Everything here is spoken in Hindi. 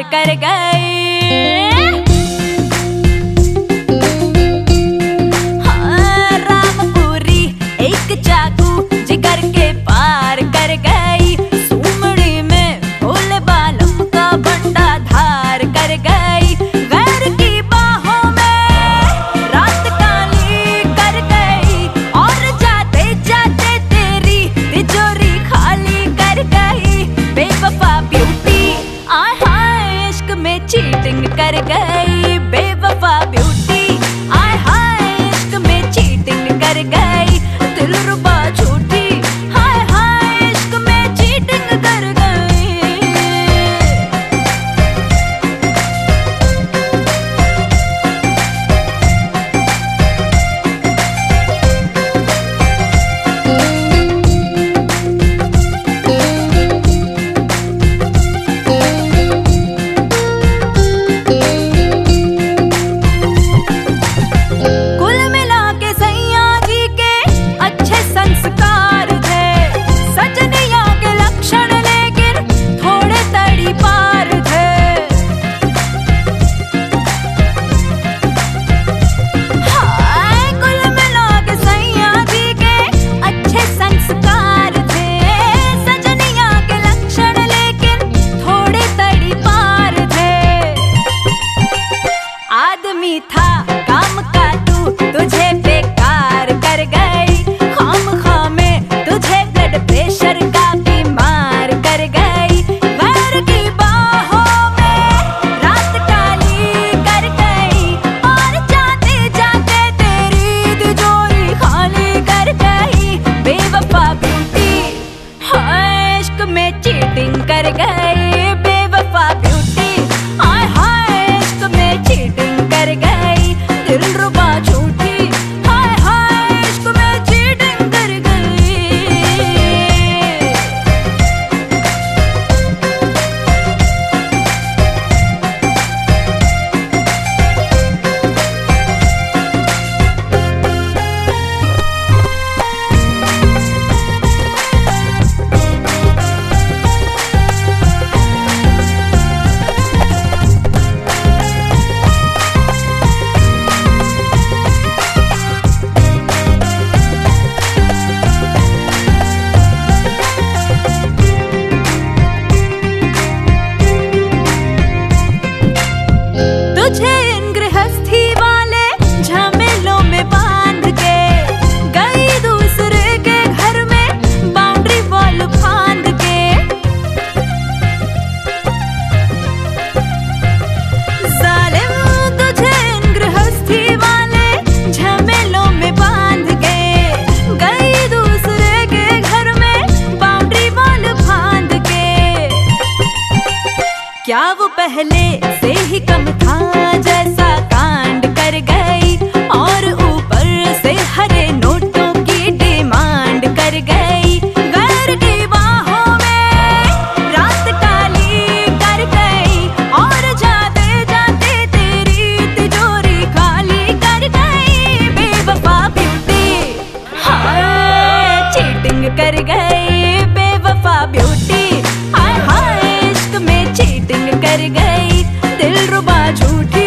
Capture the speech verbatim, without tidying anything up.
कर गई। हाँ, रामपुरी एक चाकू जिगर के पार कर गई। सुमड़ी में भोले बालम का बंडा धार कर गई। गैर की बाहों में रात काली कर गई और जाते जाते तेरी तिजोरी खाली कर गई। बेवफा ब्यूटी आय हाय इश्क में चीटिंग कर गई। बेवफा ब्यूटी आय हाय इश्क में चीटिंग कर गई। दिलरुबा झूठी हाय हाय इश्क में चीटिंग कर गई। कुल मिला के सैया जी के अच्छे संस्कार थे। सजनिया के लक्षण लेकिन थोड़े तड़ी पार थे। हाय कुल मिला के सैया जी के अच्छे संस्कार थे। सजनिया के लक्षण लेकिन थोड़े तड़ी पार थे। आदमी था काम का तू तुझे बेकार कर गई। खाम खामे तुझे ब्लड प्रेशर का बीमार कर गई। गैर की बाहों में रात काली कर गई और जाते जाते तेरी तिजोरी खाली कर गई। बेवफा ब्यूटी हाय इश्क में चीटिंग कर गई। बेवफा ब्यूटी हाय हाय इश्क में चीटिंग कर गई। दिलरुबा झूठी हाय हाय इश्क में चीटिंग कर गई। तुझे इन गृहस्थी वाले झमेलों में बांध के गई दूसरे के घर में बाउंड्री वॉल फांद के। जालिम तुझे इन गृहस्थी वाले झमेलों में बांध के गई दूसरे के घर में बाउंड्री वॉल फांद के। क्या वो पहले से ही कम था जैसा कांड कर गई और ऊपर से हरे नोटों की डिमांड कर गई। गैर की बाहों में रात काली कर गई और जाते जाते तेरी तिजोरी खाली कर गई। बेवफा ब्यूटी हाय चीटिंग कर गई। बेवफा ब्यूटी हाय हाय इश्क में चीटिंग कर गई। दिलरुबा झूठी